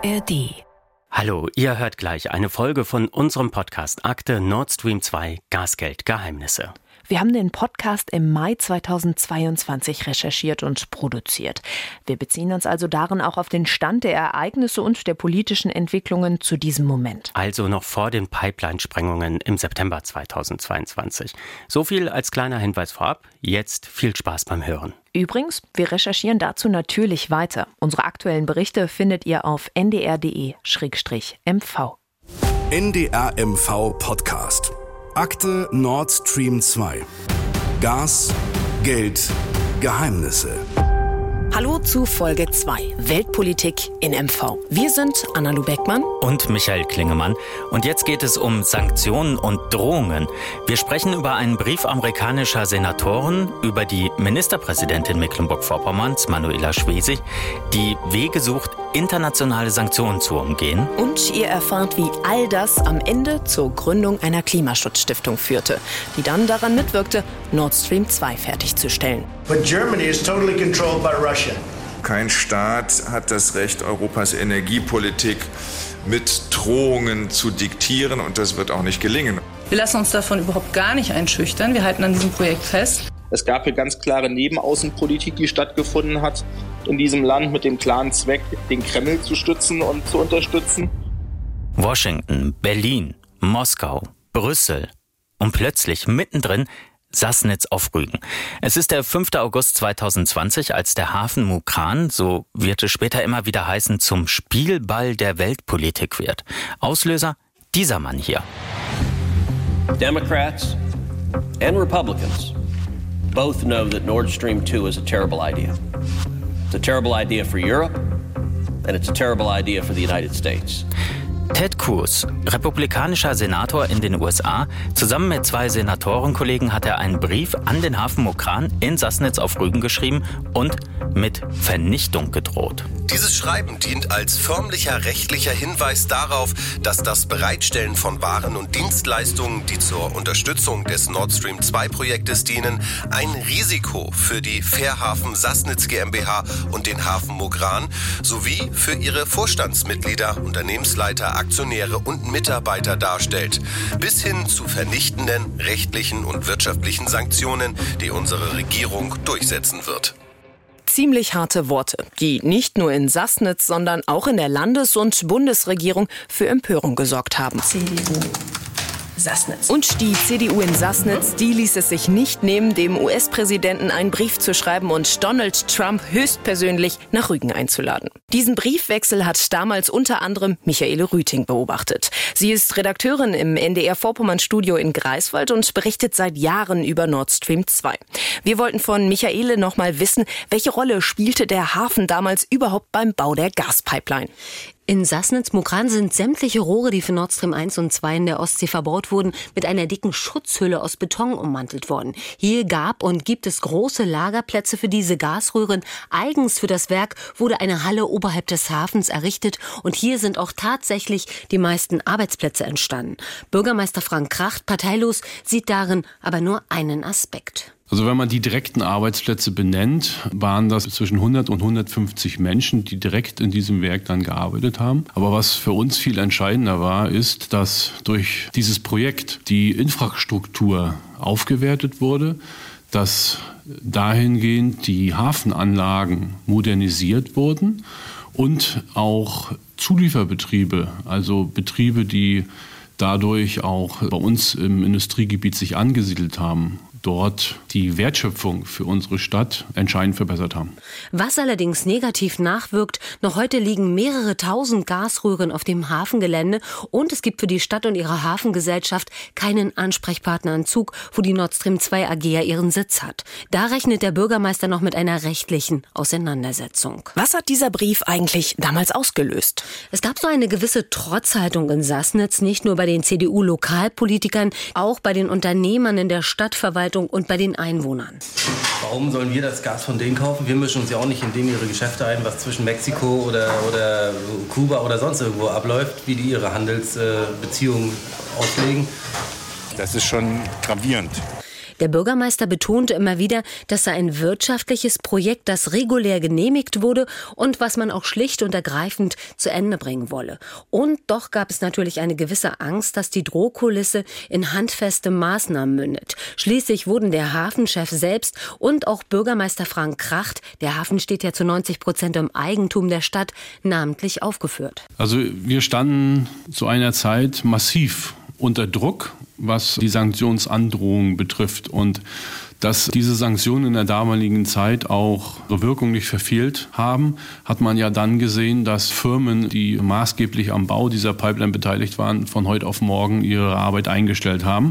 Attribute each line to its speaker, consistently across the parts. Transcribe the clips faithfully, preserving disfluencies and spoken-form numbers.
Speaker 1: A R D.
Speaker 2: Hallo, ihr hört gleich eine Folge von unserem Podcast Akte Nord Stream zwei Gasgeld Geheimnisse.
Speaker 1: Wir haben den Podcast im Mai zweitausendzweiundzwanzig recherchiert und produziert. Wir beziehen uns also darin auch auf den Stand der Ereignisse und der politischen Entwicklungen zu diesem Moment.
Speaker 2: Also noch vor den Pipeline-Sprengungen im September zweitausendzweiundzwanzig. So viel als kleiner Hinweis vorab. Jetzt viel Spaß beim Hören.
Speaker 1: Übrigens, wir recherchieren dazu natürlich weiter. Unsere aktuellen Berichte findet ihr auf n d r punkt d e slash m v.
Speaker 3: N D R M V Podcast. Akte Nord Stream zwei. Gas, Geld, Geheimnisse.
Speaker 1: Hallo zu Folge zwei, Weltpolitik in M V. Wir sind Anna-Lu Beckmann
Speaker 2: und Michael Klingemann. Und jetzt geht es um Sanktionen und Drohungen. Wir sprechen über einen Brief amerikanischer Senatoren, über die Ministerpräsidentin Mecklenburg-Vorpommerns, Manuela Schwesig, die Wege sucht, internationale Sanktionen zu umgehen.
Speaker 1: Und ihr erfahrt, wie all das am Ende zur Gründung einer Klimaschutzstiftung führte, die dann daran mitwirkte, Nord Stream zwei fertigzustellen.
Speaker 4: But Germany is totally controlled by Russia.
Speaker 5: Kein Staat hat das Recht, Europas Energiepolitik mit Drohungen zu diktieren, und das wird auch nicht gelingen.
Speaker 6: Wir lassen uns davon überhaupt gar nicht einschüchtern. Wir halten an diesem Projekt fest.
Speaker 7: Es gab hier ganz klare Nebenaußenpolitik, die stattgefunden hat in diesem Land mit dem klaren Zweck, den Kreml zu stützen und zu unterstützen.
Speaker 2: Washington, Berlin, Moskau, Brüssel und plötzlich mittendrin Sassnitz auf Rügen. Es ist der fünfte August zweitausendzwanzig, als der Hafen Mukran, so wird es später immer wieder heißen, zum Spielball der Weltpolitik wird. Auslöser dieser Mann hier.
Speaker 8: Democrats and Republicans both know that Nord Stream two is a terrible idea. It's a terrible idea for Europe and it's a terrible idea for the United States.
Speaker 2: Ted Cruz, republikanischer Senator in den U S A, zusammen mit zwei Senatorenkollegen hat er einen Brief an den Hafen Mukran in Sassnitz auf Rügen geschrieben und mit Vernichtung gedroht.
Speaker 9: Dieses Schreiben dient als förmlicher rechtlicher Hinweis darauf, dass das Bereitstellen von Waren und Dienstleistungen, die zur Unterstützung des Nord Stream zwei Projektes dienen, ein Risiko für die Fährhafen Sassnitz GmbH und den Hafen Mukran sowie für ihre Vorstandsmitglieder, Unternehmensleiter, Aktionäre und Mitarbeiter darstellt, bis hin zu vernichtenden rechtlichen und wirtschaftlichen Sanktionen, die unsere Regierung durchsetzen wird.
Speaker 1: Ziemlich harte Worte, die nicht nur in Sassnitz, sondern auch in der Landes- und Bundesregierung für Empörung gesorgt haben.
Speaker 6: C D U Sassnitz.
Speaker 1: Und die C D U in Sassnitz, die ließ es sich nicht nehmen, dem U S-Präsidenten einen Brief zu schreiben und Donald Trump höchstpersönlich nach Rügen einzuladen. Diesen Briefwechsel hat damals unter anderem Michaele Rüting beobachtet. Sie ist Redakteurin im N D R-Vorpommern-Studio in Greifswald und berichtet seit Jahren über Nord Stream zwei. Wir wollten von Michaele noch mal wissen, welche Rolle spielte der Hafen damals überhaupt beim Bau der Gaspipeline?
Speaker 10: In Sassnitz-Mukran sind sämtliche Rohre, die für Nord Stream eins und zwei in der Ostsee verbaut wurden, mit einer dicken Schutzhülle aus Beton ummantelt worden. Hier gab und gibt es große Lagerplätze für diese Gasröhren. Eigens für das Werk wurde eine Halle oberhalb des Hafens errichtet und hier sind auch tatsächlich die meisten Arbeitsplätze entstanden. Bürgermeister Frank Kracht, parteilos, sieht darin aber nur einen Aspekt.
Speaker 11: Also wenn man die direkten Arbeitsplätze benennt, waren das zwischen hundert und hundertfünfzig Menschen, die direkt in diesem Werk dann gearbeitet haben. Aber was für uns viel entscheidender war, ist, dass durch dieses Projekt die Infrastruktur aufgewertet wurde, dass dahingehend die Hafenanlagen modernisiert wurden und auch Zulieferbetriebe, also Betriebe, die dadurch auch bei uns im Industriegebiet sich angesiedelt haben, dort die Wertschöpfung für unsere Stadt entscheidend verbessert haben.
Speaker 10: Was allerdings negativ nachwirkt, noch heute liegen mehrere tausend Gasröhren auf dem Hafengelände und es gibt für die Stadt und ihre Hafengesellschaft keinen Ansprechpartner in Zug, wo die Nord Stream zwei A G ja ihren Sitz hat. Da rechnet der Bürgermeister noch mit einer rechtlichen Auseinandersetzung.
Speaker 1: Was hat dieser Brief eigentlich damals ausgelöst?
Speaker 10: Es gab so eine gewisse Trotzhaltung in Sassnitz, nicht nur bei den C D U-Lokalpolitikern, auch bei den Unternehmern in der Stadtverwaltung und bei den Einwohnern.
Speaker 12: Warum sollen wir das Gas von denen kaufen? Wir mischen uns ja auch nicht in denen ihre Geschäfte ein, was zwischen Mexiko oder, oder Kuba oder sonst irgendwo abläuft, wie die ihre Handelsbeziehungen auslegen.
Speaker 5: Das ist schon gravierend.
Speaker 10: Der Bürgermeister betonte immer wieder, das sei ein wirtschaftliches Projekt, das regulär genehmigt wurde und was man auch schlicht und ergreifend zu Ende bringen wolle. Und doch gab es natürlich eine gewisse Angst, dass die Drohkulisse in handfeste Maßnahmen mündet. Schließlich wurden der Hafenchef selbst und auch Bürgermeister Frank Kracht, der Hafen steht ja zu neunzig Prozent im Eigentum der Stadt, namentlich aufgeführt.
Speaker 11: Also wir standen zu einer Zeit massiv unter Druck, was die Sanktionsandrohung betrifft. Und dass diese Sanktionen in der damaligen Zeit auch ihre Wirkung nicht verfehlt haben, hat man ja dann gesehen, dass Firmen, die maßgeblich am Bau dieser Pipeline beteiligt waren, von heute auf morgen ihre Arbeit eingestellt haben.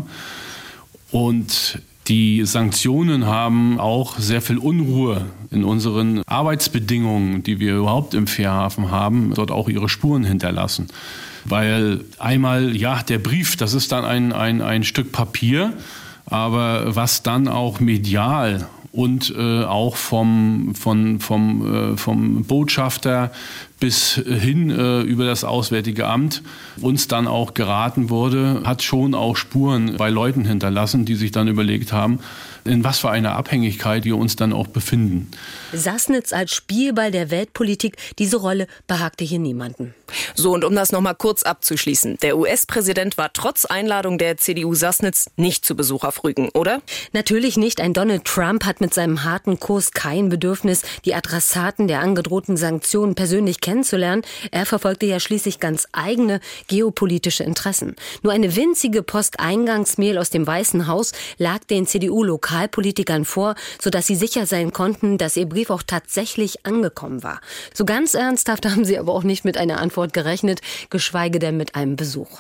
Speaker 11: Und die Sanktionen haben auch sehr viel Unruhe in unseren Arbeitsbedingungen, die wir überhaupt im Fährhafen haben, dort auch ihre Spuren hinterlassen. Weil einmal, ja, der Brief, das ist dann ein, ein, ein Stück Papier, aber was dann auch medial und äh, auch vom, von, vom, äh, vom Botschafter bis hin äh, über das Auswärtige Amt uns dann auch geraten wurde, hat schon auch Spuren bei Leuten hinterlassen, die sich dann überlegt haben, in was für einer Abhängigkeit wir uns dann auch befinden.
Speaker 10: Sassnitz als Spielball der Weltpolitik, diese Rolle behagte hier niemanden.
Speaker 1: So, und um das noch mal kurz abzuschließen. Der U S-Präsident war trotz Einladung der C D U Sassnitz nicht zu Besuch auf Rügen, oder?
Speaker 10: Natürlich nicht. Ein Donald Trump hat mit seinem harten Kurs kein Bedürfnis, die Adressaten der angedrohten Sanktionen persönlich kennenzulernen. Er verfolgte ja schließlich ganz eigene geopolitische Interessen. Nur eine winzige Posteingangsmail aus dem Weißen Haus lag den C D U-Lokalpolitikern vor, sodass sie sicher sein konnten, dass ihr Brief auch tatsächlich angekommen war. So ganz ernsthaft haben sie aber auch nicht mit einer Antwort gerechnet, geschweige denn mit einem Besuch.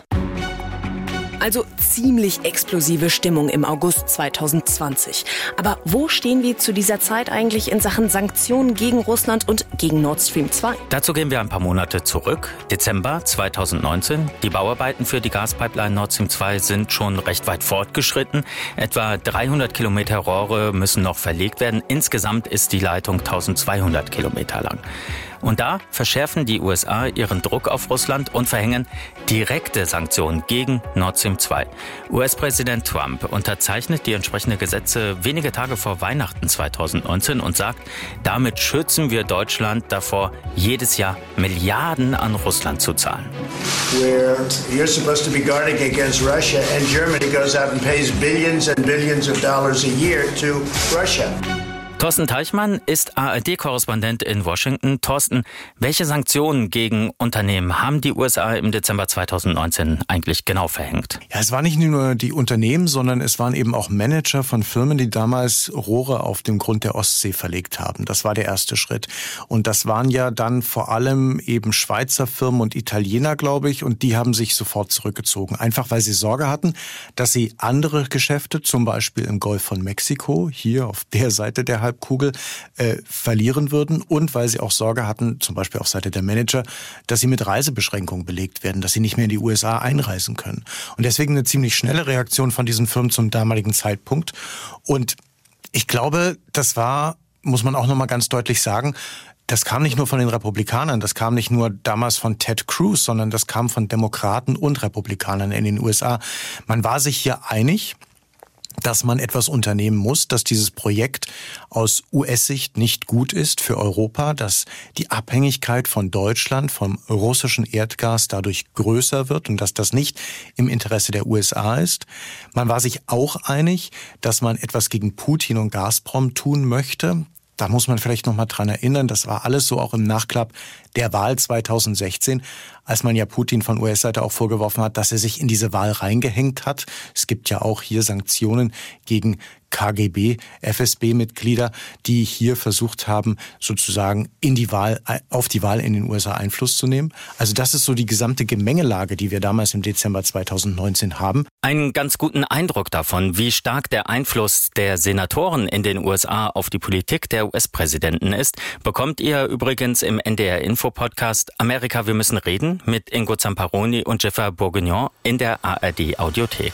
Speaker 1: Also ziemlich explosive Stimmung im August zweitausendzwanzig. Aber wo stehen wir zu dieser Zeit eigentlich in Sachen Sanktionen gegen Russland und gegen Nord Stream zwei?
Speaker 2: Dazu gehen wir ein paar Monate zurück. Dezember zweitausendneunzehn. Die Bauarbeiten für die Gaspipeline Nord Stream zwei sind schon recht weit fortgeschritten. Etwa dreihundert Kilometer Rohre müssen noch verlegt werden. Insgesamt ist die Leitung eintausendzweihundert Kilometer lang. Und da verschärfen die U S A ihren Druck auf Russland und verhängen direkte Sanktionen gegen Nord Stream zwei. U S-Präsident Trump unterzeichnet die entsprechenden Gesetze wenige Tage vor Weihnachten zweitausendneunzehn und sagt, damit schützen wir Deutschland davor, jedes Jahr Milliarden an Russland zu zahlen.
Speaker 4: Where you're supposed to be guarding against Russia and Germany goes out and pays billions and billions of dollars a year to Russia.
Speaker 2: Thorsten Teichmann ist A R D-Korrespondent in Washington. Thorsten, welche Sanktionen gegen Unternehmen haben die U S A im Dezember zweitausendneunzehn eigentlich genau verhängt?
Speaker 13: Ja, es waren nicht nur die Unternehmen, sondern es waren eben auch Manager von Firmen, die damals Rohre auf dem Grund der Ostsee verlegt haben. Das war der erste Schritt. Und das waren ja dann vor allem eben Schweizer Firmen und Italiener, glaube ich, und die haben sich sofort zurückgezogen. Einfach weil sie Sorge hatten, dass sie andere Geschäfte, zum Beispiel im Golf von Mexiko, hier auf der Seite der Halbkugel, äh, verlieren würden und weil sie auch Sorge hatten, zum Beispiel auf Seite der Manager, dass sie mit Reisebeschränkungen belegt werden, dass sie nicht mehr in die U S A einreisen können. Und deswegen eine ziemlich schnelle Reaktion von diesen Firmen zum damaligen Zeitpunkt. Und ich glaube, das war, muss man auch nochmal ganz deutlich sagen, das kam nicht nur von den Republikanern, das kam nicht nur damals von Ted Cruz, sondern das kam von Demokraten und Republikanern in den U S A. Man war sich hier einig, dass man etwas unternehmen muss, dass dieses Projekt aus U S-Sicht nicht gut ist für Europa, dass die Abhängigkeit von Deutschland vom russischen Erdgas dadurch größer wird und dass das nicht im Interesse der U S A ist. Man war sich auch einig, dass man etwas gegen Putin und Gazprom tun möchte. Da muss man vielleicht noch mal dran erinnern, das war alles so auch im Nachklapp der Wahl zweitausendsechzehn, als man ja Putin von U S-Seite auch vorgeworfen hat, dass er sich in diese Wahl reingehängt hat. Es gibt ja auch hier Sanktionen gegen K G B, F S B-Mitglieder, die hier versucht haben, sozusagen in die Wahl, auf die Wahl in den U S A Einfluss zu nehmen. Also das ist so die gesamte Gemengelage, die wir damals im Dezember zweitausendneunzehn haben.
Speaker 2: Einen ganz guten Eindruck davon, wie stark der Einfluss der Senatoren in den U S A auf die Politik der U S-Präsidenten ist, bekommt ihr übrigens im N D R-Info-Podcast Amerika, wir müssen reden mit Ingo Zamparoni und Jennifer Bourguignon in der A R D-Audiothek.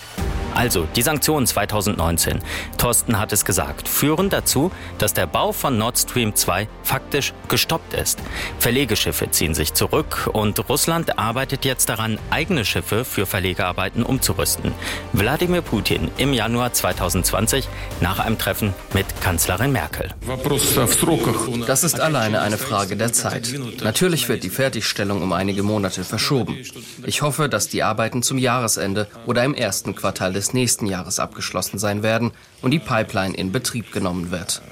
Speaker 2: Also die Sanktionen zweitausendneunzehn, Thorsten hat es gesagt, führen dazu, dass der Bau von Nord Stream zwei faktisch gestoppt ist. Verlegeschiffe ziehen sich zurück und Russland arbeitet jetzt daran, eigene Schiffe für Verlegearbeiten umzurüsten. Wladimir Putin im Januar zweitausendzwanzig nach einem Treffen mit Kanzlerin Merkel.
Speaker 14: Das ist alleine eine Frage der Zeit. Natürlich wird die Fertigstellung um einige Monate verschoben. Ich hoffe, dass die Arbeiten zum Jahresende oder im ersten Quartal des nächsten Jahres abgeschlossen sein werden und die Pipeline in Betrieb genommen wird.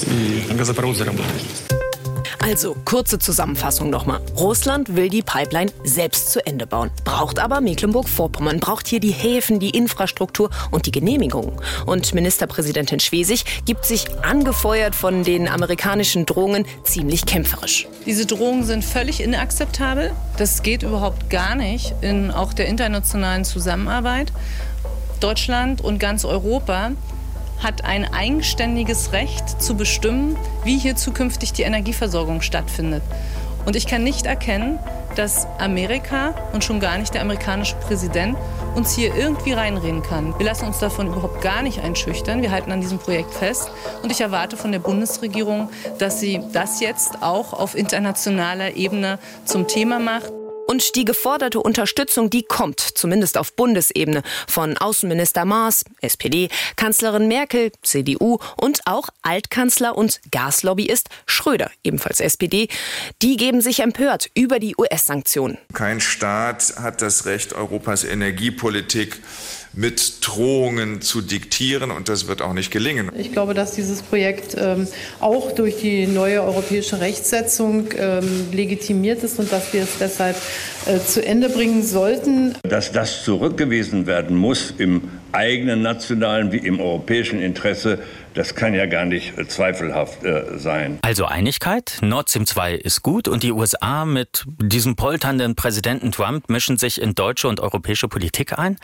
Speaker 1: Also, kurze Zusammenfassung nochmal. Russland will die Pipeline selbst zu Ende bauen, braucht aber Mecklenburg-Vorpommern, braucht hier die Häfen, die Infrastruktur und die Genehmigungen. Und Ministerpräsidentin Schwesig gibt sich, angefeuert von den amerikanischen Drohungen, ziemlich kämpferisch.
Speaker 6: Diese Drohungen sind völlig inakzeptabel. Das geht überhaupt gar nicht in auch der internationalen Zusammenarbeit. Deutschland und ganz Europa hat ein eigenständiges Recht zu bestimmen, wie hier zukünftig die Energieversorgung stattfindet. Und ich kann nicht erkennen, dass Amerika und schon gar nicht der amerikanische Präsident uns hier irgendwie reinreden kann. Wir lassen uns davon überhaupt gar nicht einschüchtern. Wir halten an diesem Projekt fest. Und ich erwarte von der Bundesregierung, dass sie das jetzt auch auf internationaler Ebene zum Thema macht.
Speaker 1: Und die geforderte Unterstützung, die kommt, zumindest auf Bundesebene, von Außenminister Maas, S P D, Kanzlerin Merkel, C D U und auch Altkanzler und Gaslobbyist Schröder, ebenfalls S P D. Die geben sich empört über die U S-Sanktionen.
Speaker 5: Kein Staat hat das Recht, Europas Energiepolitik mit Drohungen zu diktieren, und das wird auch nicht gelingen.
Speaker 15: Ich glaube, dass dieses Projekt ähm, auch durch die neue europäische Rechtsetzung ähm, legitimiert ist und dass wir es deshalb äh, zu Ende bringen sollten.
Speaker 16: Dass das zurückgewiesen werden muss im eigenen nationalen wie im europäischen Interesse, das kann ja gar nicht äh, zweifelhaft äh, sein.
Speaker 2: Also Einigkeit, Nord Stream zwei ist gut und die U S A mit diesem polternden Präsidenten Trump mischen sich in deutsche und europäische Politik ein.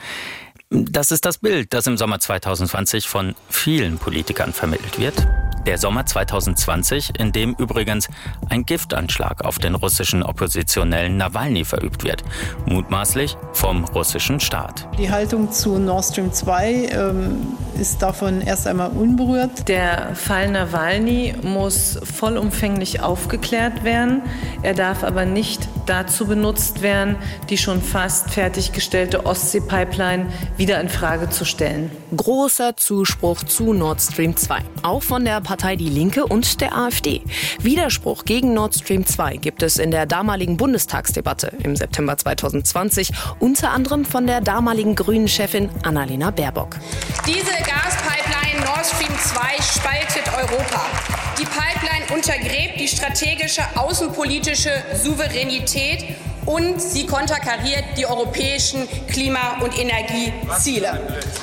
Speaker 2: Das ist das Bild, das im Sommer zweitausendzwanzig von vielen Politikern vermittelt wird. Der Sommer zweitausendzwanzig, in dem übrigens ein Giftanschlag auf den russischen Oppositionellen Nawalny verübt wird, mutmaßlich vom russischen Staat.
Speaker 15: Die Haltung zu Nord Stream zwei ähm, ist davon erst einmal unberührt.
Speaker 6: Der Fall Nawalny muss vollumfänglich aufgeklärt werden. Er darf aber nicht dazu benutzt werden, die schon fast fertiggestellte Ostsee-Pipeline wieder in Frage zu stellen.
Speaker 1: Großer Zuspruch zu Nord Stream zwei, auch von der Partei Die Linke und der AfD. Widerspruch gegen Nord Stream zwei gibt es in der damaligen Bundestagsdebatte im September zweitausendzwanzig, unter anderem von der damaligen Grünen-Chefin Annalena Baerbock.
Speaker 17: Diese Gaspipeline Nord Stream zwei spaltet Europa. Die Pipeline untergräbt die strategische außenpolitische Souveränität und sie konterkariert die europäischen Klima- und Energieziele.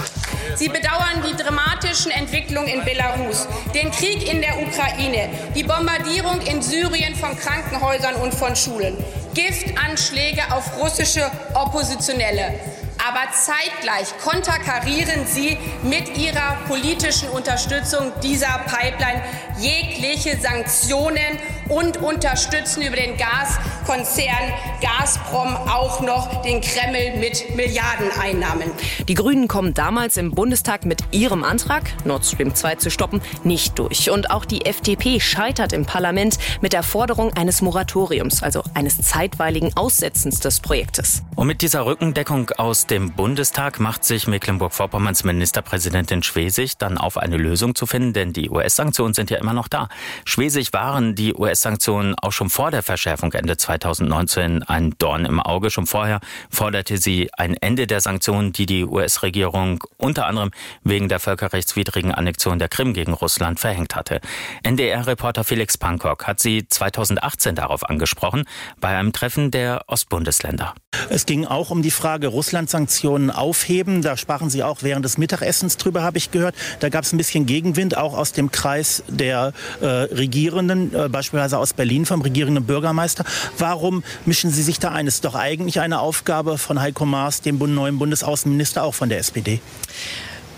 Speaker 17: Sie bedauern die dramatischen Entwicklungen in Belarus, den Krieg in der Ukraine, die Bombardierung in Syrien von Krankenhäusern und von Schulen, Giftanschläge auf russische Oppositionelle. Aber zeitgleich konterkarieren sie mit ihrer politischen Unterstützung dieser Pipeline jegliche Sanktionen und unterstützen über den Gaskonzern Gazprom auch noch den Kreml mit Milliardeneinnahmen.
Speaker 1: Die Grünen kommen damals im Bundestag mit ihrem Antrag, Nord Stream zwei zu stoppen, nicht durch. Und auch die F D P scheitert im Parlament mit der Forderung eines Moratoriums, also eines zeitweiligen Aussetzens des Projektes.
Speaker 2: Und mit dieser Rückendeckung aus dem Bundestag macht sich Mecklenburg-Vorpommerns Ministerpräsidentin Schwesig dann auf eine Lösung zu finden, denn die U S-Sanktionen sind ja immer noch da. Schwesig waren die U S-Sanktionen auch schon vor der Verschärfung Ende zweitausendneunzehn ein Dorn im Auge. Schon vorher forderte sie ein Ende der Sanktionen, die die U S-Regierung unter anderem wegen der völkerrechtswidrigen Annexion der Krim gegen Russland verhängt hatte. N D R-Reporter Felix Pankok hat sie zweitausendachtzehn darauf angesprochen, bei einem Treffen der Ostbundesländer.
Speaker 18: Es ging auch um die Frage Russland-Sanktionen aufheben. Da sprachen Sie auch während des Mittagessens drüber, habe ich gehört. Da gab es ein bisschen Gegenwind, auch aus dem Kreis der äh, Regierenden, äh, beispielsweise aus Berlin vom regierenden Bürgermeister. Warum mischen Sie sich da ein? Es ist doch eigentlich eine Aufgabe von Heiko Maas, dem neuen Bundesaußenminister, auch von der S P D.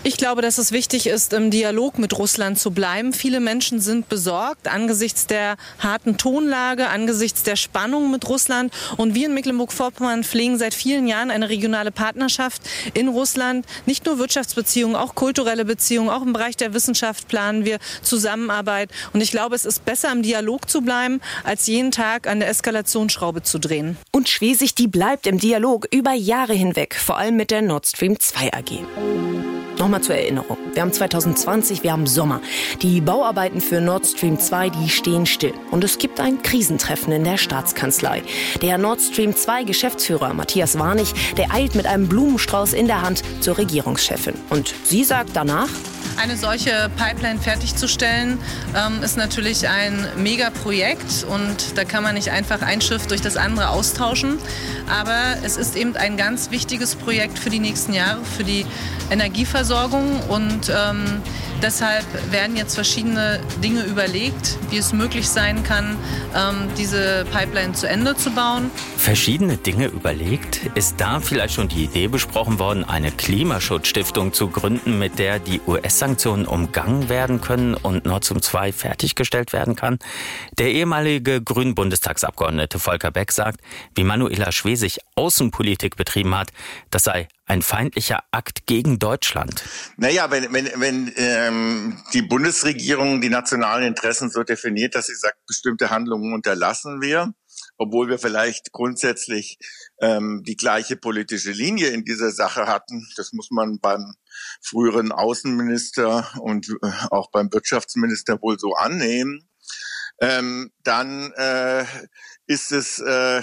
Speaker 6: Ich glaube, dass es wichtig ist, im Dialog mit Russland zu bleiben. Viele Menschen sind besorgt angesichts der harten Tonlage, angesichts der Spannung mit Russland. Und wir in Mecklenburg-Vorpommern pflegen seit vielen Jahren eine regionale Partnerschaft in Russland. Nicht nur Wirtschaftsbeziehungen, auch kulturelle Beziehungen, auch im Bereich der Wissenschaft planen wir Zusammenarbeit. Und ich glaube, es ist besser, im Dialog zu bleiben, als jeden Tag an der Eskalationsschraube zu drehen.
Speaker 1: Und Schwesig, die bleibt im Dialog über Jahre hinweg, vor allem mit der Nord Stream zwei A G. Nochmal zur Erinnerung. Wir haben zwanzig zwanzig, wir haben Sommer. Die Bauarbeiten für Nord Stream zwei, die stehen still. Und es gibt ein Krisentreffen in der Staatskanzlei. Der Nord Stream zwei Geschäftsführer Matthias Warnig, der eilt mit einem Blumenstrauß in der Hand zur Regierungschefin. Und sie sagt danach:
Speaker 6: Eine solche Pipeline fertigzustellen, ähm, ist natürlich ein Megaprojekt und da kann man nicht einfach ein Schiff durch das andere austauschen. Aber es ist eben ein ganz wichtiges Projekt für die nächsten Jahre, für die Energieversorgung und ähm, deshalb werden jetzt verschiedene Dinge überlegt, wie es möglich sein kann, ähm, diese Pipeline zu Ende zu bauen.
Speaker 2: Verschiedene Dinge überlegt? Ist da vielleicht schon die Idee besprochen worden, eine Klimaschutzstiftung zu gründen, mit der die U S-Sanktionen umgangen werden können und Nord Stream zwei fertiggestellt werden kann? Der ehemalige grünen Bundestagsabgeordnete Volker Beck sagt, wie Manuela Schwesig Außenpolitik betrieben hat, das sei ein feindlicher Akt gegen Deutschland.
Speaker 19: Naja, wenn, wenn, wenn ähm, die Bundesregierung die nationalen Interessen so definiert, dass sie sagt, bestimmte Handlungen unterlassen wir, obwohl wir vielleicht grundsätzlich ähm, die gleiche politische Linie in dieser Sache hatten. Das muss man beim früheren Außenminister und äh, auch beim Wirtschaftsminister wohl so annehmen. Ähm, dann äh, ist es äh,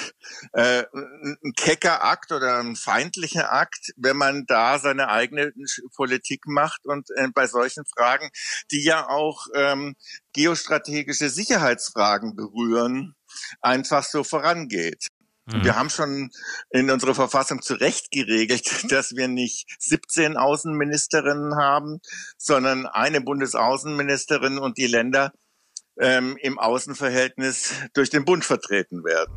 Speaker 19: äh, ein kecker Akt oder ein feindlicher Akt, wenn man da seine eigene Politik macht und äh, bei solchen Fragen, die ja auch ähm, geostrategische Sicherheitsfragen berühren, einfach so vorangeht. Mhm. Wir haben schon in unserer Verfassung zu Recht geregelt, dass wir nicht siebzehn Außenministerinnen haben, sondern eine Bundesaußenministerin und die Länder ähm, im Außenverhältnis durch den Bund vertreten werden.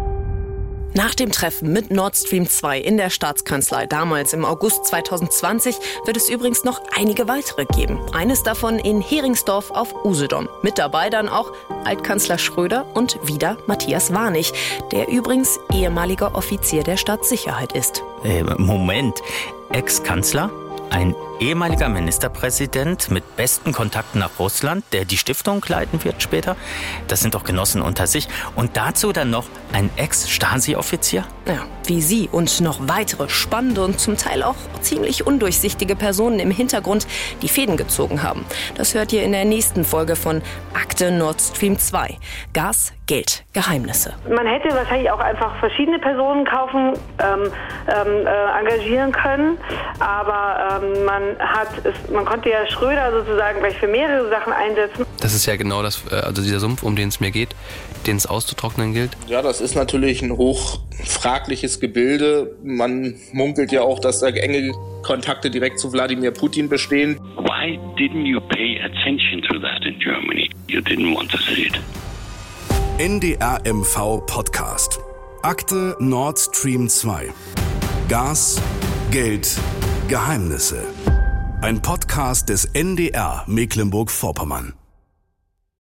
Speaker 1: Nach dem Treffen mit Nord Stream zwei in der Staatskanzlei damals im August zwanzig zwanzig wird es übrigens noch einige weitere geben. Eines davon in Heringsdorf auf Usedom. Mit dabei dann auch Altkanzler Schröder und wieder Matthias Warnig, der übrigens ehemaliger Offizier der Staatssicherheit ist.
Speaker 2: Äh, Moment, Ex-Kanzler? Ein ehemaliger Ministerpräsident mit besten Kontakten nach Russland, der die Stiftung leiten wird später. Das sind doch Genossen unter sich. Und dazu dann noch ein Ex-Stasi-Offizier?
Speaker 1: Ja, wie Sie und noch weitere spannende und zum Teil auch ziemlich undurchsichtige Personen im Hintergrund die Fäden gezogen haben. Das hört ihr in der nächsten Folge von Akte Nord Stream zwei. Gas, Geld, Geheimnisse.
Speaker 20: Man hätte wahrscheinlich auch einfach verschiedene Personen kaufen, ähm, ähm, äh, engagieren können, aber ähm, man hat es, man konnte ja Schröder sozusagen gleich für mehrere Sachen einsetzen.
Speaker 14: Das ist ja genau das, also dieser Sumpf, um den es mir geht, den es auszutrocknen gilt.
Speaker 7: Ja, das ist natürlich ein hochfragliches Gebilde. Man munkelt ja auch, dass da enge Kontakte direkt zu Wladimir Putin bestehen.
Speaker 21: Why didn't you pay attention to that in Germany? You didn't want to see it.
Speaker 3: N D R M V Podcast. Akte Nord Stream zwei. Gas, Geld, Geheimnisse. Ein Podcast des N D R Mecklenburg-Vorpommern.